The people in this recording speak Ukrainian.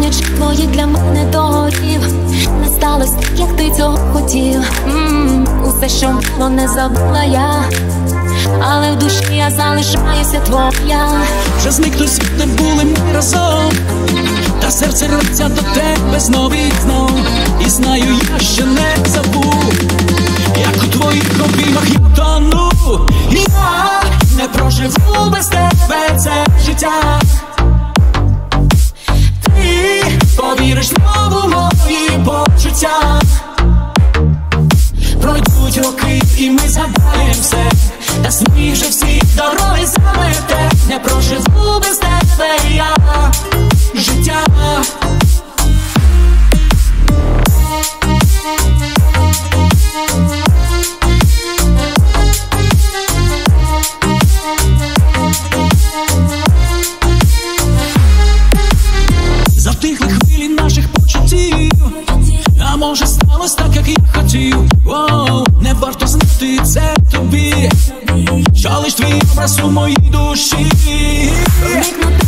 очі твої для мене догорів. Не сталось так, як ти цього хотів. Усе, що було, не забула я, але в душі я залишаюся твоя. Вже зник той світ, де були ми разом, та серце рветься до тебе знов і знов. І знаю я, що не забув, як у твоїх обіймах я тону. Я не проживу без тебе це життя. Ти повіриш знову мої почуття. Пройдуть роки і ми згадаєм все, та сніг же всі дороги замете. Не проживу без тебе я життя. Затихли хвилі наших почуттів, а може сталося так, як я хотів. Не варто знати це тобі, що лиш твій образ у моїй душі.